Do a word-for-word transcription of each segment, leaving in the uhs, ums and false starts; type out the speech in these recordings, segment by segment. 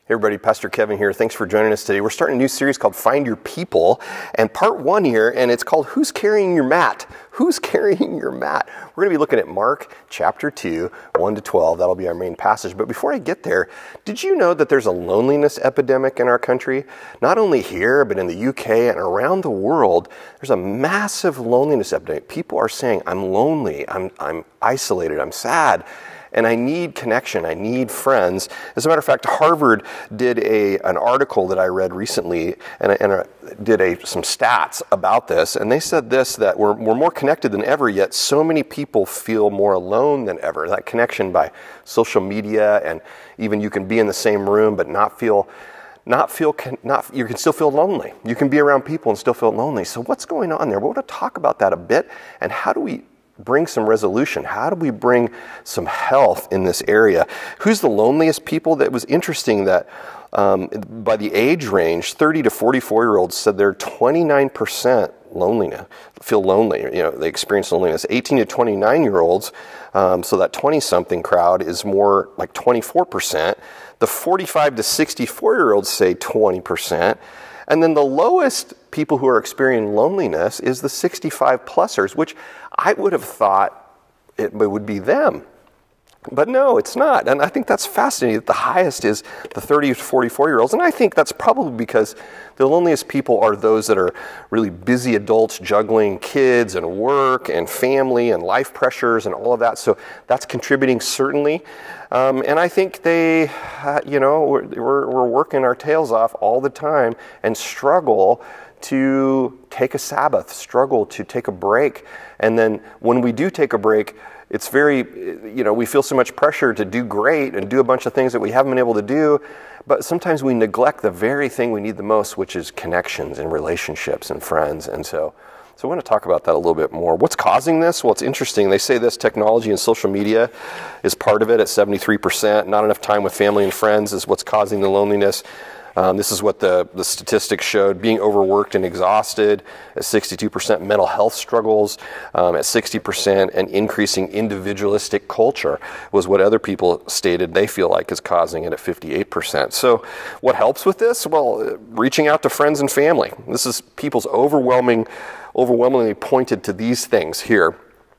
Hey everybody, Pastor Kevin here. Thanks for joining us today. We're starting a new series called Find Your People, and part one here, and it's called Who's Carrying Your Mat? Who's Carrying Your Mat? We're going to be looking at Mark chapter two, one to twelve. That'll be our main passage. But before I get there, did you know that there's a loneliness epidemic in our country? Not only here, but in the U K and around the world, there's a massive loneliness epidemic. People are saying, I'm lonely, I'm, I'm isolated, I'm sad. And I need connection. I need friends. As a matter of fact, Harvard did a an article that I read recently, and, and a, did a some stats about this. And they said this: that we're we're more connected than ever, yet so many people feel more alone than ever. That connection by social media, and even you can be in the same room but not feel. Not feel, not you can still feel lonely. You can be around people and still feel lonely. So what's going on there? We're going to talk about that a bit, and how do we bring some resolution? How do we bring some health in this area? Who's the loneliest people? That was interesting that um, by the age range, thirty to forty-four year olds said they're twenty-nine percent loneliness, feel lonely. You know, they experience loneliness. eighteen to twenty-nine year olds, um, so that twenty something crowd is more like twenty-four percent. The forty-five to sixty-four year olds say twenty percent. And then the lowest people who are experiencing loneliness is the sixty-five plusers, which I would have thought it would be them. But no, it's not. And I think that's fascinating that the highest is the thirty to forty-four year olds. And I think that's probably because the loneliest people are those that are really busy adults juggling kids and work and family and life pressures and all of that. So that's contributing certainly. Um, and I think they, uh, you know, we're, we're, we're working our tails off all the time and struggle to take a Sabbath, struggle to take a break. And then when we do take a break, it's very, you know, we feel so much pressure to do great and do a bunch of things that we haven't been able to do. But sometimes we neglect the very thing we need the most, which is connections and relationships and friends. And so, so I want to talk about that a little bit more. What's causing this? Well, it's interesting. They say this technology and social media is part of it at seventy-three percent. Not enough time with family and friends is what's causing the loneliness. Um, this is what the, the statistics showed. Being overworked and exhausted at sixty-two percent, mental health struggles um, at sixty percent, and increasing individualistic culture was what other people stated they feel like is causing it at fifty-eight percent. So what helps with this? Well, reaching out to friends and family. This is people's overwhelming, overwhelmingly pointed to these things here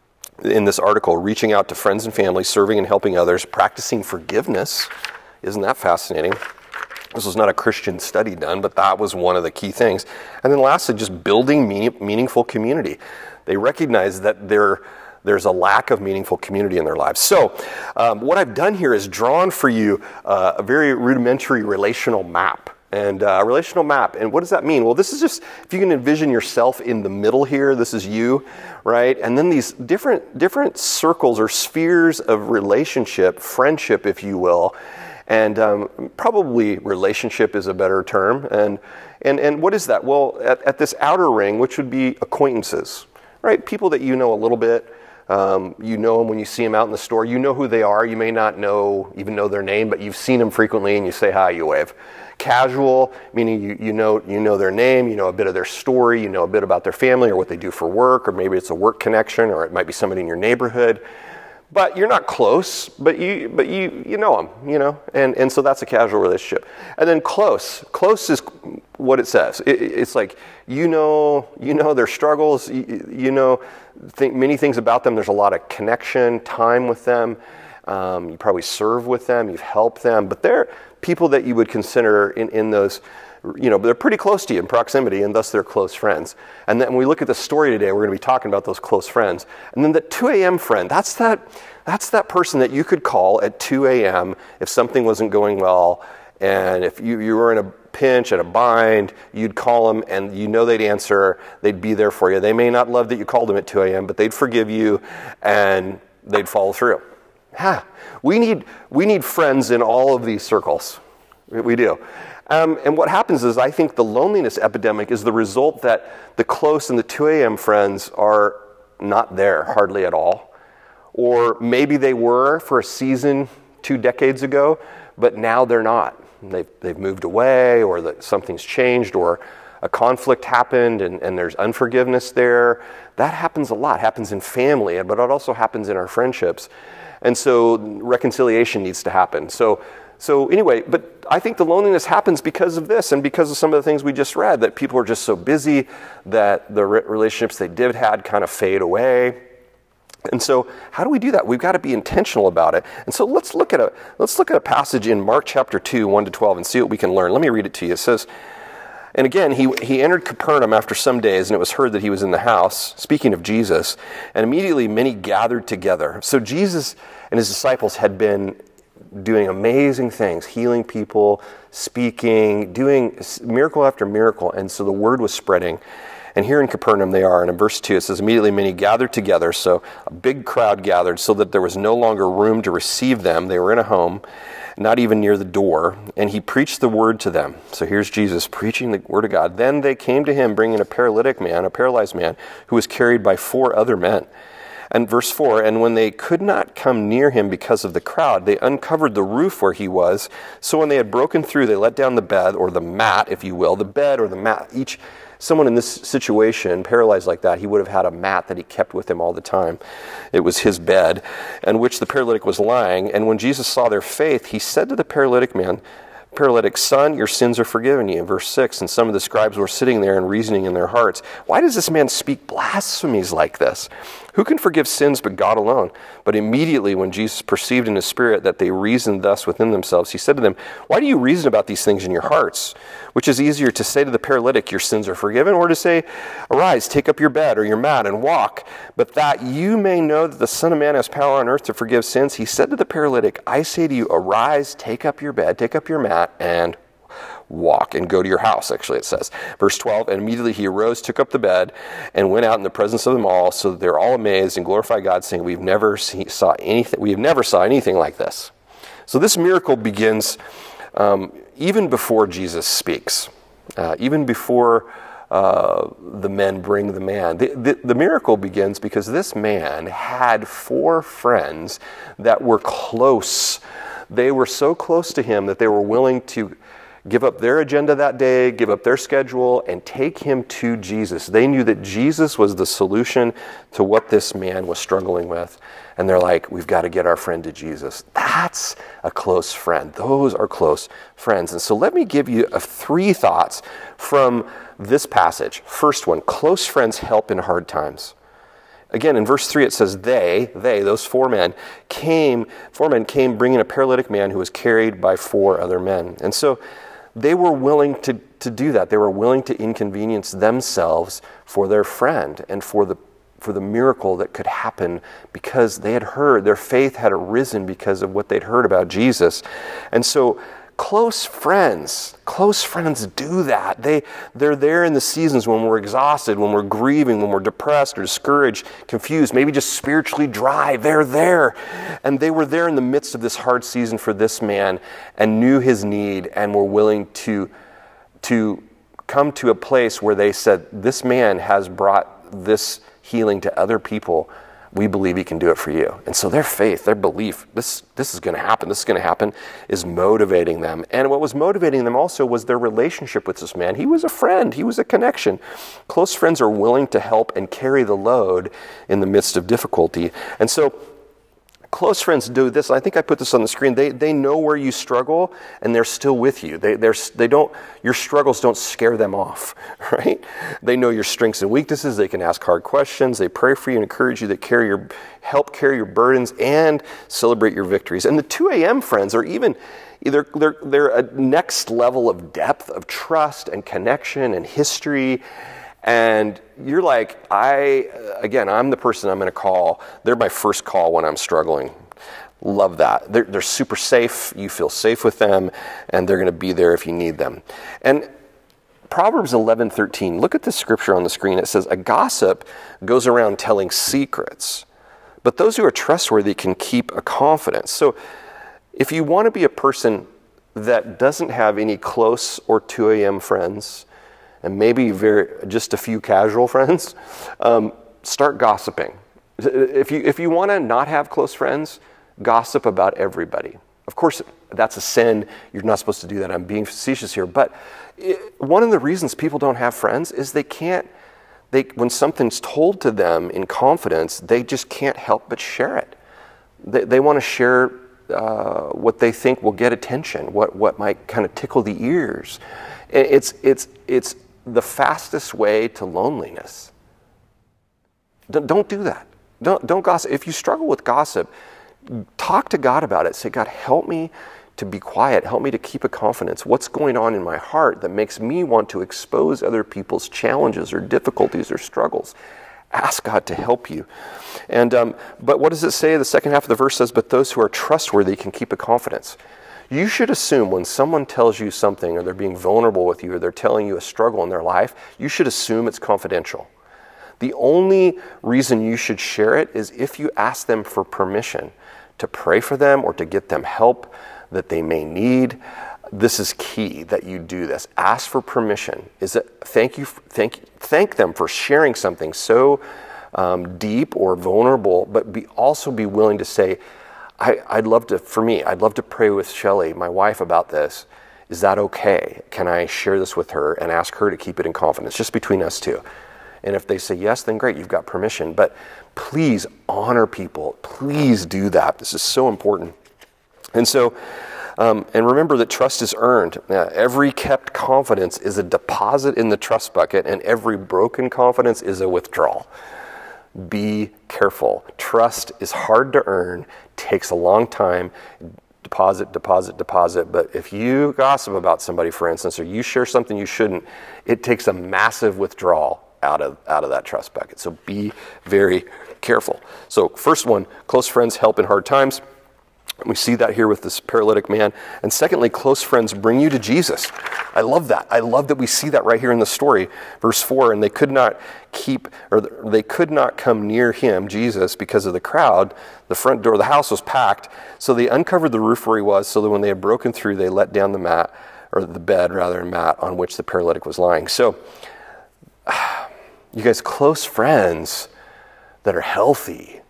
in this article: reaching out to friends and family, serving and helping others, practicing forgiveness. Isn't that fascinating? This was not a Christian study done, but that was one of the key things. And then lastly, just building meaning, meaningful community. They recognize that there, there's a lack of meaningful community in their lives. So um, what I've done here is drawn for you uh, a very rudimentary relational map. And a uh, relational map. And what does that mean? Well, this is just, if you can envision yourself in the middle here, this is you, right? And then these different different circles or spheres of relationship, friendship, if you will. And um, probably relationship is a better term. And and and what is that? Well, at, at this outer ring, which would be acquaintances, right? People that you know a little bit. Um, you know them when you see them out in the store. You know who they are. You may not know even know their name, but you've seen them frequently, and you say hi, you wave. Casual, meaning you you know you know their name, you know a bit of their story, you know a bit about their family or what they do for work, or maybe it's a work connection, or it might be somebody in your neighborhood. But you're not close, but you but you you know them, you know, and and so that's a casual relationship. And then close, close is what it says. It, it's like you know you know their struggles, you, you know think many things about them. There's a lot of connection, time with them. Um, you probably serve with them, you've helped them, but they're people that you would consider in in those. You know, they're pretty close to you in proximity, and thus they're close friends. And then when we look at the story today, we're going to be talking about those close friends. And then the two a.m. friend, that's that that's that person that you could call at two a.m. if something wasn't going well, and if you, you were in a pinch, at a bind, you'd call them, and you know they'd answer, they'd be there for you. They may not love that you called them at two a.m., but they'd forgive you, and they'd follow through. Yeah, we need we need friends in all of these circles. We do. Um, and what happens is I think the loneliness epidemic is the result that the close and the two a.m. friends are not there hardly at all. Or maybe they were for a season two decades ago, but now they're not. They've, they've moved away, or that something's changed, or a conflict happened and, and there's unforgiveness there. That happens a lot. It happens in family, but it also happens in our friendships. And so reconciliation needs to happen. So So anyway, but I think the loneliness happens because of this and because of some of the things we just read, that people are just so busy that the re- relationships they did had kind of fade away. And so how do we do that? We've got to be intentional about it. And so let's look at a let's look at a passage in Mark chapter two, one to twelve, and see what we can learn. Let me read it to you. It says, and again, he, he entered Capernaum after some days, and it was heard that he was in the house, speaking of Jesus, and immediately many gathered together. So Jesus and his disciples had been doing amazing things, healing people, speaking, doing miracle after miracle, and so the word was spreading. And here in Capernaum they are, and in verse two it says, immediately many gathered together, so a big crowd gathered, so that there was no longer room to receive them. They were in a home, not even near the door, and he preached the word to them. So here's Jesus preaching the word of God. Then they came to him bringing a paralytic man, a paralyzed man, who was carried by four other men. And verse four, and when they could not come near him because of the crowd, they uncovered the roof where he was. So when they had broken through, they let down the bed, or the mat, if you will, the bed or the mat. Each someone in this situation, paralyzed like that, he would have had a mat that he kept with him all the time. It was his bed, on which the paralytic was lying. And when Jesus saw their faith, he said to the paralytic man, paralytic, son, your sins are forgiven you. In verse six, and some of the scribes were sitting there and reasoning in their hearts, why does this man speak blasphemies like this? Who can forgive sins but God alone? But immediately when Jesus perceived in his spirit that they reasoned thus within themselves, he said to them, why do you reason about these things in your hearts? Which is easier, to say to the paralytic, your sins are forgiven, or to say, arise, take up your bed or your mat and walk? But that you may know that the Son of Man has power on earth to forgive sins, he said to the paralytic, I say to you, arise, take up your bed, take up your mat, and walk, and go to your house, actually it says. Verse twelve, and immediately he arose, took up the bed, and went out in the presence of them all, so that they're all amazed and glorify God, saying, we've never see, saw anything, we have never saw anything like this. So this miracle begins um, even before Jesus speaks, uh, even before uh, the men bring the man. The, the, the miracle begins because this man had four friends that were close. They were so close to him that they were willing to give up their agenda that day, give up their schedule, and take him to Jesus. They knew that Jesus was the solution to what this man was struggling with. And they're like, we've got to get our friend to Jesus. That's a close friend. Those are close friends. And so let me give you a three thoughts from this passage. First one, close friends help in hard times. Again, in verse three, it says, they, they, those four men, came, four men came bringing a paralytic man who was carried by four other men. And so they were willing to, to do that. They were willing to inconvenience themselves for their friend and for the for the miracle that could happen because they had heard, their faith had arisen because of what they'd heard about Jesus. And so close friends, close friends do that. They, they're there in the seasons when we're exhausted, when we're grieving, when we're depressed or discouraged, confused, maybe just spiritually dry. They're there. And they were there in the midst of this hard season for this man and knew his need and were willing to, to come to a place where they said, this man has brought this healing to other people. We believe he can do it for you. And so their faith, their belief, this this is going to happen, this is going to happen, is motivating them. And what was motivating them also was their relationship with this man. He was a friend. He was a connection. Close friends are willing to help and carry the load in the midst of difficulty. And so close friends do this. I think I put this on the screen. They they know where you struggle, and they're still with you. They they're they don't your struggles don't scare them off, right? They know your strengths and weaknesses. They can ask hard questions. They pray for you and encourage you. They carry your help carry your burdens and celebrate your victories. And the two a.m. friends are even they're they're they're a next level of depth of trust and connection and history. And you're like, I, again, I'm the person I'm going to call. They're my first call when I'm struggling. Love that. They're, they're super safe. You feel safe with them, and they're going to be there if you need them. And Proverbs eleven thirteen, look at the scripture on the screen. It says, a gossip goes around telling secrets, but those who are trustworthy can keep a confidence. So if you want to be a person that doesn't have any close or two a.m. friends, and maybe very just a few casual friends, um, start gossiping. If you if you want to not have close friends, gossip about everybody. Of course, that's a sin. You're not supposed to do that. I'm being facetious here. But it, one of the reasons people don't have friends is they can't, they when something's told to them in confidence, they just can't help but share it. They, they want to share uh, what they think will get attention, what what might kind of tickle the ears. It's it's it's the fastest way to loneliness. Don't, don't do that. Don't don't gossip. If you struggle with gossip, talk to God about it. Say, God, help me to be quiet. Help me to keep a confidence. What's going on in my heart that makes me want to expose other people's challenges or difficulties or struggles? Ask God to help you. And um, but what does it say? The second half of the verse says, but those who are trustworthy can keep a confidence. You should assume when someone tells you something, or they're being vulnerable with you, or they're telling you a struggle in their life, you should assume it's confidential. The only reason you should share it is if you ask them for permission to pray for them or to get them help that they may need. This is key that you do this. Ask for permission. Is it thank you thank thank them for sharing something so um, deep or vulnerable, but be also be willing to say, I, I'd love to, for me, I'd love to pray with Shelly, my wife, about this. Is that okay? Can I share this with her and ask her to keep it in confidence, just between us two? And if they say yes, then great, you've got permission. But please honor people. Please do that. This is so important. And so, um, and remember that trust is earned. Uh, every kept confidence is a deposit in the trust bucket, and every broken confidence is a withdrawal. Be careful. Trust is hard to earn, takes a long time. Deposit, deposit, deposit. But if you gossip about somebody, for instance, or you share something you shouldn't, it takes a massive withdrawal out of out of that trust bucket. So be very careful. So first one, close friends help in hard times. We see that here with this paralytic man. And secondly, close friends bring you to Jesus. I love that. I love that we see that right here in the story. Verse four, and they could not keep, or they could not come near him, Jesus, because of the crowd. The front door of the house was packed. So they uncovered the roof where he was, so that when they had broken through, they let down the mat, or the bed rather, mat on which the paralytic was lying. So, you guys, close friends that are healthy,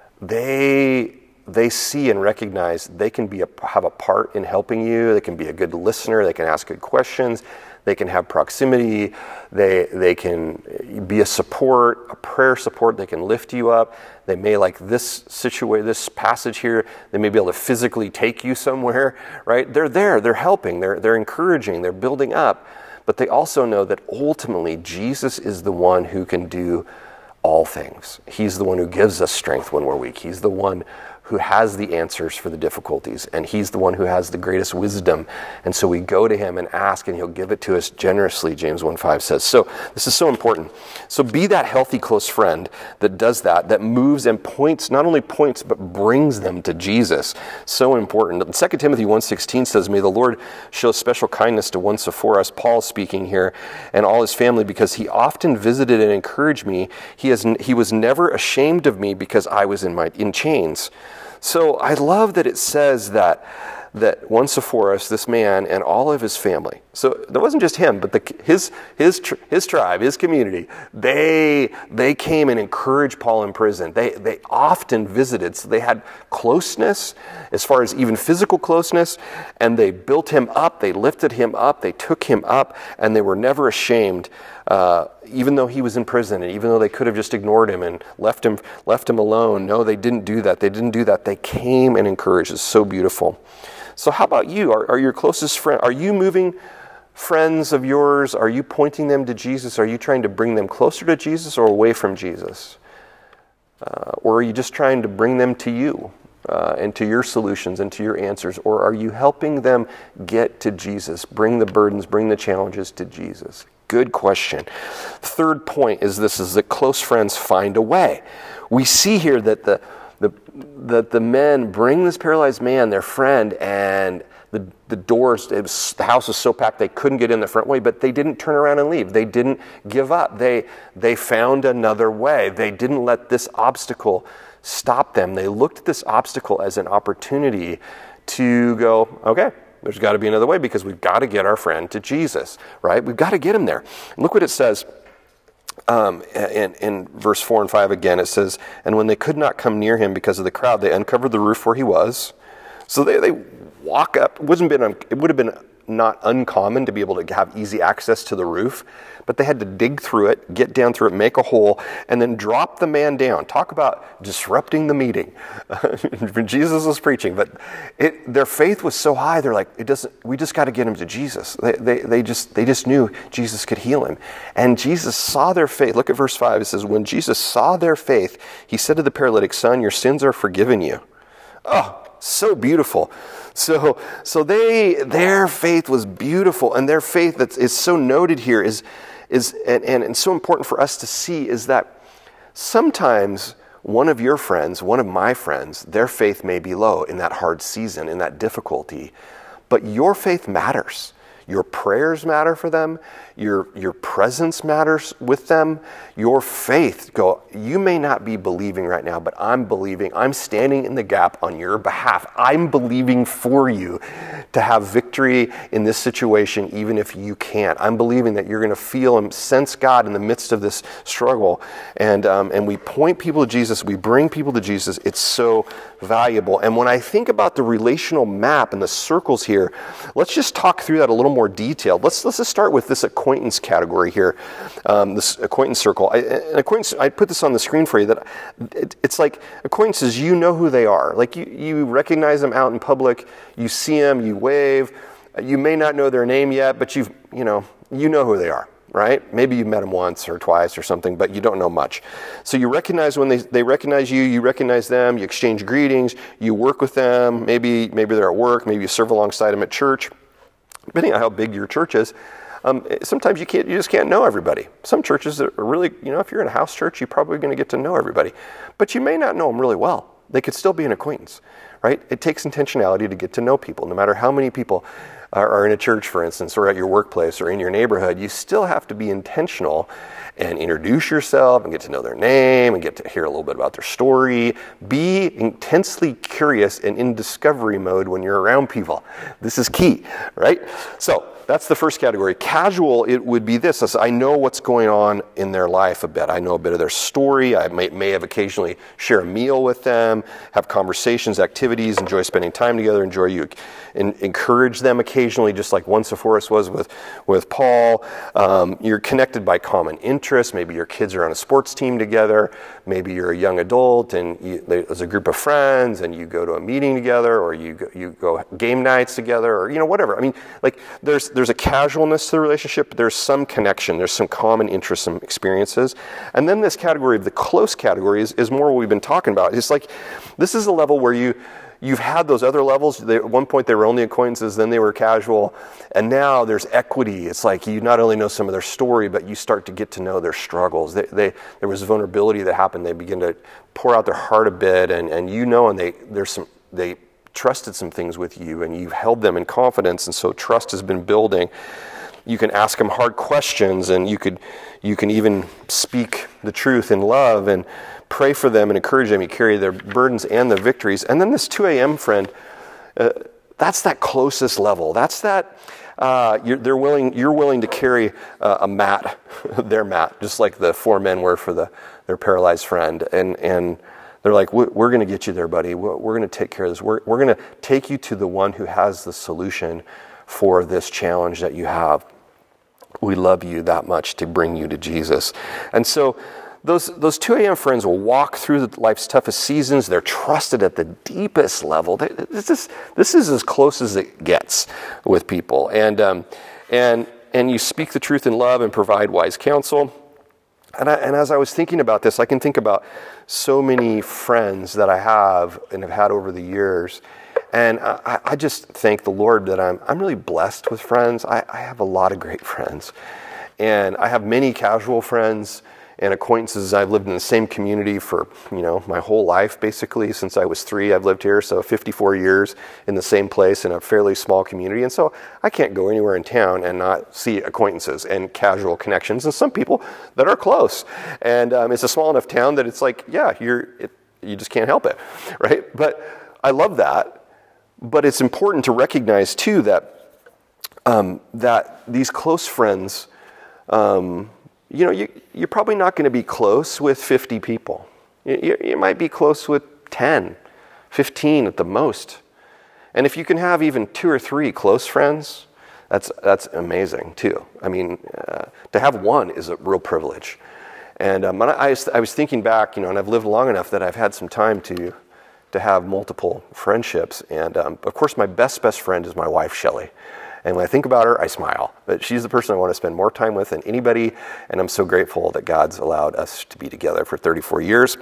they they see and recognize they can be a, have a part in helping you. They can be a good listener. They can ask good questions. They can have proximity. They they can be a support, a prayer support. They can lift you up. They may, like this situation, this passage here, they may be able to physically take you somewhere, right? They're there. They're helping. They're they're encouraging. They're building up. But they also know that ultimately Jesus is the one who can do all things. He's the one who gives us strength when we're weak. He's the one who has the answers for the difficulties, and he's the one who has the greatest wisdom. And so we go to him and ask, and he'll give it to us generously, James one five says. So this is so important. So be that healthy close friend that does that, that moves and points, not only points, but brings them to Jesus. So important. Second Timothy one sixteen says, may the Lord show special kindness to Onesiphorus, Paul speaking here, and all his family, because he often visited and encouraged me. He has he was never ashamed of me because I was in my in chains. So I love that it says that that Onesiphorus, this man, and all of his family. So that wasn't just him, but the, his his his tribe, his community. They they came and encouraged Paul in prison. They they often visited, so they had closeness as far as even physical closeness, and they built him up. They lifted him up. They took him up, and they were never ashamed. Uh, even though he was in prison, and even though they could have just ignored him and left him left him alone, no, they didn't do that. They didn't do that. They came and encouraged. It's so beautiful. So how about you? Are, are your closest friend? Are you moving friends of yours? Are you pointing them to Jesus? Are you trying to bring them closer to Jesus or away from Jesus? Uh, or are you just trying to bring them to you uh, and to your solutions and to your answers? Or are you helping them get to Jesus? Bring the burdens, bring the challenges to Jesus. Good question. Third point is this, is that close friends find a way. We see here that the the that the men bring this paralyzed man, their friend, and the the doors, it was, the house was so packed they couldn't get in the front way, but they didn't turn around and leave. They didn't give up. They they found another way. They didn't let this obstacle stop them. They looked at this obstacle as an opportunity to go, okay, there's got to be another way because we've got to get our friend to Jesus, right? We've got to get him there. And look what it says um, in, in verse four and five again. It says, and when they could not come near him because of the crowd, they uncovered the roof where he was. So they, they walk up. It, wasn't been, it would have been not uncommon to be able to have easy access to the roof, but they had to dig through it, get down through it, make a hole, and then drop the man down. Talk about disrupting the meeting. When Jesus was preaching, but it, their faith was so high, they're like, it doesn't. We just got to get him to Jesus. They, they, they just, they just knew Jesus could heal him, and Jesus saw their faith. Look at verse five. It says, "When Jesus saw their faith, he said to the paralytic, 'Son, your sins are forgiven you.'" Oh, so beautiful. So, so they, their faith was beautiful, and their faith that is so noted here is, is and, and, and so important for us to see is that sometimes one of your friends, one of my friends, their faith may be low in that hard season, in that difficulty, but your faith matters. Your prayers matter for them. Your, your presence matters with them. Your faith, go, you may not be believing right now, but I'm believing. I'm standing in the gap on your behalf. I'm believing for you to have victory in this situation, even if you can't. I'm believing that you're going to feel and sense God in the midst of this struggle. And, um, and we point people to Jesus. We bring people to Jesus. It's so valuable. And when I think about the relational map and the circles here, let's just talk through that a little more detailed. Let's let's just start with this acquaintance category here, um, this acquaintance circle. I, an acquaintance, I put this on the screen for you. That it, it's like acquaintances. You know who they are. Like you, you recognize them out in public. You see them. You wave. You may not know their name yet, but you've you know you know who they are. Right? Maybe you met them once or twice or something, but you don't know much. So you recognize when they, they recognize you, you recognize them, you exchange greetings, you work with them, maybe maybe they're at work, maybe you serve alongside them at church. Depending on how big your church is, um, sometimes you can't, you just can't know everybody. Some churches are really, you know, if you're in a house church, you're probably going to get to know everybody, but you may not know them really well. They could still be an acquaintance, right? It takes intentionality to get to know people, no matter how many people are, are in a church, for instance, or at your workplace or in your neighborhood. You still have to be intentional and introduce yourself and get to know their name and get to hear a little bit about their story. Be intensely curious and in discovery mode when you're around people. This is key, right? So that's the first category. Casual, it would be this. I know what's going on in their life a bit. I know a bit of their story. I may, may have occasionally share a meal with them, have conversations, activities, enjoy spending time together, enjoy you, and encourage them occasionally, just like one Sepphoris was with, with Paul. Um, you're connected by common interests. Maybe your kids are on a sports team together. Maybe you're a young adult and you, there's a group of friends and you go to a meeting together, or you go, you go game nights together, or you know whatever. I mean, like there's there's a casualness to the relationship, but there's some connection. There's some common interests, some experiences. And then this category of the close category is, is more what we've been talking about. It's like this is a level where you You've had those other levels. They, at one point, they were only acquaintances, then they were casual, and now there's equity. It's like you not only know some of their story, but you start to get to know their struggles. They, they, there was vulnerability that happened. They begin to pour out their heart a bit, and, and you know, and they there's some they trusted some things with you, and you've held them in confidence, and so trust has been building. You can ask them hard questions, and you could you can even speak the truth in love and pray for them and encourage them. You carry their burdens and their victories. And then this two a.m. friend, uh, that's that closest level. That's that uh, you're, they're willing. You're willing to carry uh, a mat, their mat, just like the four men were for the their paralyzed friend. And and they're like, we're going to get you there, buddy. We're, we're going to take care of this. We're we're going to take you to the one who has the solution for this challenge that you have. We love you that much to bring you to Jesus. And so those those two a.m. friends will walk through life's toughest seasons. They're trusted at the deepest level. They, this is this is as close as it gets with people. And um, and and you speak the truth in love and provide wise counsel. And I, and as I was thinking about this, I can think about so many friends that I have and have had over the years. And I, I just thank the Lord that I'm I'm really blessed with friends. I, I have a lot of great friends. And I have many casual friends and acquaintances. I've lived in the same community for, you know, my whole life, basically. Since I was three, I've lived here, so fifty-four years in the same place in a fairly small community. And so I can't go anywhere in town and not see acquaintances and casual connections, and some people that are close. And um, it's a small enough town that it's like, yeah, you're, it, you just can't help it, right? But I love that. But it's important to recognize, too, that um, that these close friends, um, you know, you, you're probably not going to be close with fifty people. You, you might be close with ten, fifteen at the most. And if you can have even two or three close friends, that's that's amazing too. I mean, uh, to have one is a real privilege. And um, I, I, was, I was thinking back, you know, and I've lived long enough that I've had some time to to have multiple friendships. And um, of course, my best best friend is my wife, Shelley. And when I think about her, I smile. But she's the person I want to spend more time with than anybody. And I'm so grateful that God's allowed us to be together for thirty-four years.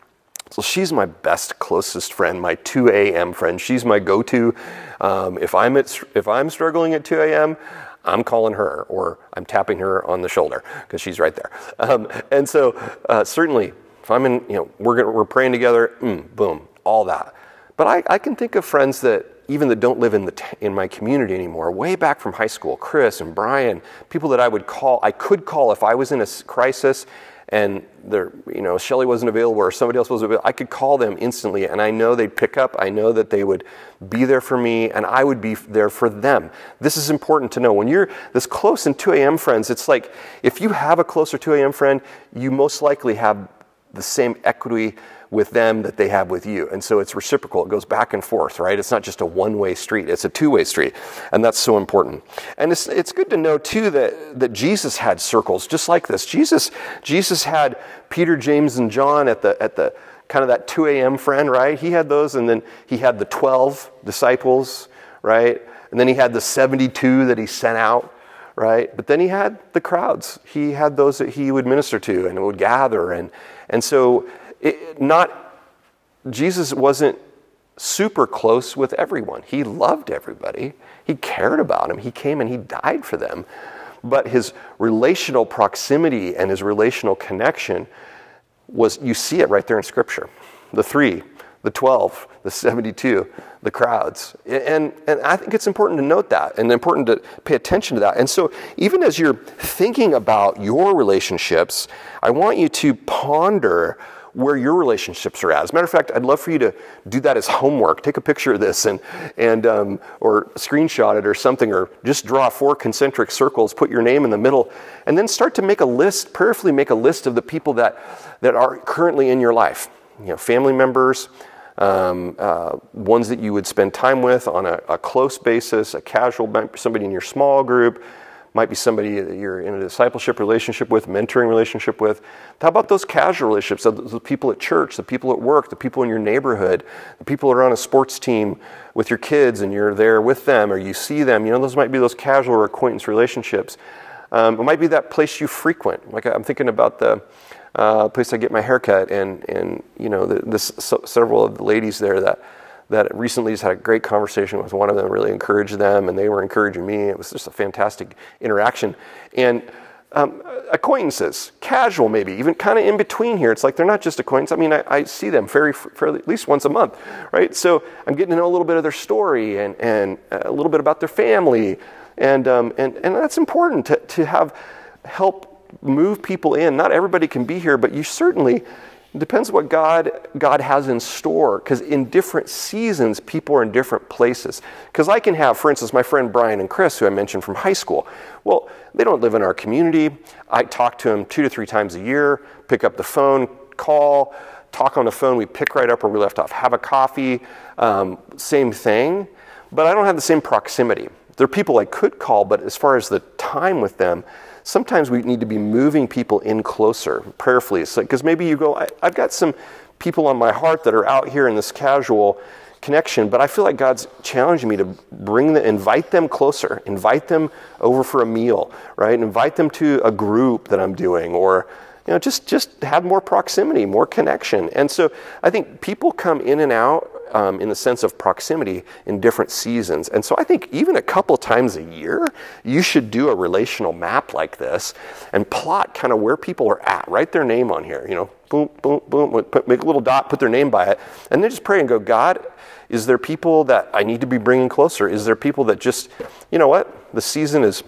So she's my best, closest friend, my two a.m. friend. She's my go-to. Um, if I'm at, if I'm struggling at two a.m., I'm calling her, or I'm tapping her on the shoulder because she's right there. Um, and so uh, certainly, if I'm in, you know, we're gonna, we're praying together, mm, boom, all that. But I, I can think of friends that even that don't live in the t- in my community anymore, way back from high school, Chris and Brian, people that I would call, I could call if I was in a crisis and there, you know, Shelley wasn't available or somebody else wasn't available, I could call them instantly and I know they'd pick up. I know that they would be there for me and I would be there for them. This is important to know. When you're this close in two a.m. friends, it's like if you have a closer two a.m. friend, you most likely have the same equity with them that they have with you. And so it's reciprocal. It goes back and forth, right? It's not just a one-way street. It's a two-way street. And that's so important. And it's it's good to know, too, that, that Jesus had circles just like this. Jesus Jesus had Peter, James, and John at the at the kind of that two a.m. friend, right? He had those, and then he had the twelve disciples, right? And then he had the seventy-two that he sent out, right? But then he had the crowds. He had those that he would minister to and would gather. And, and so it, not Jesus wasn't super close with everyone. He loved everybody. He cared about them. He came and he died for them. But his relational proximity and his relational connection was, you see it right there in Scripture. The three, the twelve, the seventy-two, the crowds. And, and I think it's important to note that and important to pay attention to that. And so even as you're thinking about your relationships, I want you to ponder where your relationships are at. As a matter of fact, I'd love for you to do that as homework. Take a picture of this and and um, or screenshot it or something, or just draw four concentric circles, put your name in the middle, and then start to make a list, prayerfully make a list of the people that, that are currently in your life. You know, family members, um, uh, ones that you would spend time with on a, a close basis, a casual, somebody in your small group, might be somebody that you're in a discipleship relationship with, mentoring relationship with. How about those casual relationships, the people at church, the people at work, the people in your neighborhood, the people that are on a sports team with your kids and you're there with them or you see them. You know, those might be those casual or acquaintance relationships. Um, it might be that place you frequent. Like I'm thinking about the uh, place I get my haircut, and and you know, the, this so, several of the ladies there that that recently just had a great conversation with one of them, really encouraged them, and they were encouraging me. It was just a fantastic interaction. And um, acquaintances, casual maybe, even kind of in between here. It's like they're not just acquaintances. I mean, I, I see them very, fairly, at least once a month, right? So I'm getting to know a little bit of their story and, and a little bit about their family. And um, and, and that's important to, to have help move people in. Not everybody can be here, but you certainly... It depends what God God has in store, because in different seasons, people are in different places. Because I can have, for instance, my friend Brian and Chris, who I mentioned from high school. Well, they don't live in our community. I talk to them two to three times a year, pick up the phone, call, talk on the phone. We pick right up where we left off, have a coffee, um, same thing. But I don't have the same proximity. There are people I could call, but as far as the time with them, sometimes we need to be moving people in closer, prayerfully. Because so, maybe you go, I, I've got some people on my heart that are out here in this casual connection, but I feel like God's challenging me to bring them, invite them closer, invite them over for a meal, right? Invite them to a group that I'm doing, or you know, just just have more proximity, more connection. And so I think people come in and out um, in the sense of proximity in different seasons. And so I think even a couple times a year, you should do a relational map like this and plot kind of where people are at. Write their name on here, you know, boom, boom, boom, put, make a little dot, put their name by it, and then just pray and go, God, is there people that I need to be bringing closer? Is there people that just, you know what, the season is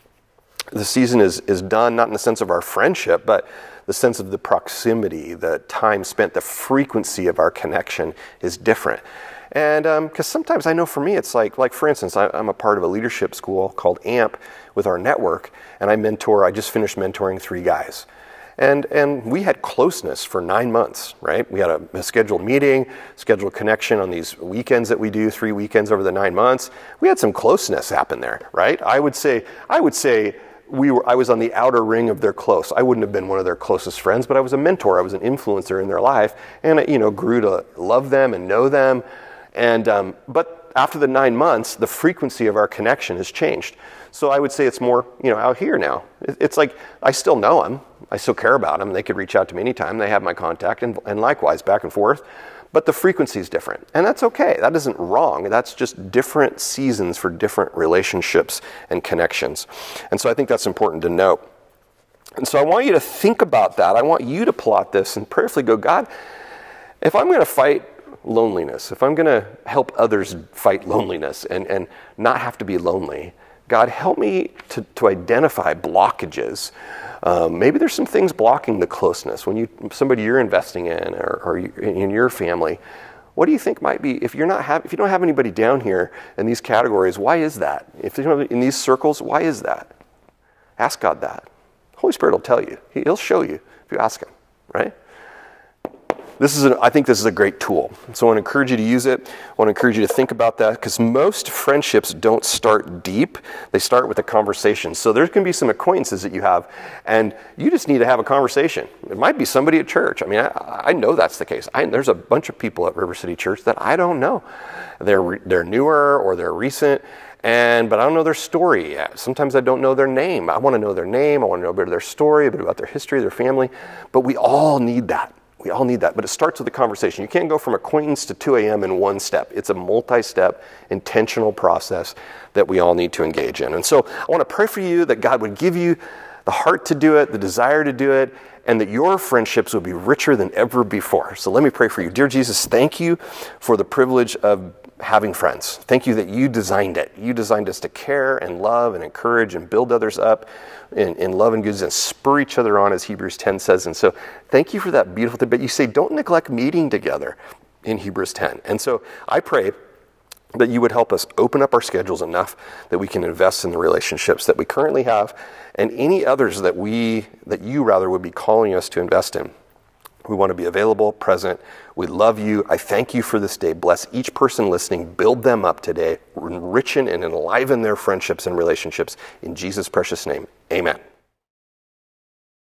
the season is is done, not in the sense of our friendship, but the sense of the proximity, the time spent, the frequency of our connection is different. And because um, sometimes I know for me, it's like, like for instance, I, I'm a part of a leadership school called A M P with our network, and I mentor, I just finished mentoring three guys. And and we had closeness for nine months, right? We had a, a scheduled meeting, scheduled connection on these weekends that we do, three weekends over the nine months. We had some closeness happen there, right? I would say, I would say we were. I was on the outer ring of their close. I wouldn't have been one of their closest friends, but I was a mentor. I was an influencer in their life, and I, you know, grew to love them and know them. And um, but after the nine months, the frequency of our connection has changed. So I would say it's more, you know, out here now. It's like I still know them. I still care about them. They could reach out to me anytime. They have my contact, and, and likewise, back and forth. But the frequency is different. And that's okay. That isn't wrong. That's just different seasons for different relationships and connections. And so I think that's important to note. And so I want you to think about that. I want you to plot this and prayerfully go, God, if I'm going to fight loneliness, if I'm going to help others fight loneliness and, and not have to be lonely, God, help me to, to identify blockages. Um, maybe there's some things blocking the closeness. When you somebody you're investing in, or, or you, in your family, what do you think might be? If you're not have, if you don't have anybody down here in these categories, why is that? If you don't have in these circles, why is that? Ask God that. Holy Spirit will tell you. He'll show you if you ask Him. Right? This is, a, I think this is a great tool. So I want to encourage you to use it. I want to encourage you to think about that, because most friendships don't start deep. They start with a conversation. So there's going to be some acquaintances that you have, and you just need to have a conversation. It might be somebody at church. I mean, I, I know that's the case. I, there's a bunch of people at River City Church that I don't know. They're they're newer or they're recent, and but I don't know their story yet. Sometimes I don't know their name. I want to know their name. I want to know a bit of their story, a bit about their history, their family. But we all need that. We all need that, but it starts with a conversation. You can't go from acquaintance to two a.m. in one step. It's a multi-step, intentional process that we all need to engage in. And so I want to pray for you that God would give you the heart to do it, the desire to do it, and that your friendships would be richer than ever before. So let me pray for you. Dear Jesus, thank you for the privilege of having friends. Thank you that you designed it. You designed us to care and love and encourage and build others up in, in love and goodness and spur each other on, as Hebrews ten says. And so thank you for that beautiful thing. But you say, don't neglect meeting together in Hebrews ten. And so I pray that you would help us open up our schedules enough that we can invest in the relationships that we currently have and any others that we, that you rather would be calling us to invest in. We want to be available, present. We love you. I thank you for this day. Bless each person listening. Build them up today. Enrichen and enliven their friendships and relationships. In Jesus' precious name, amen.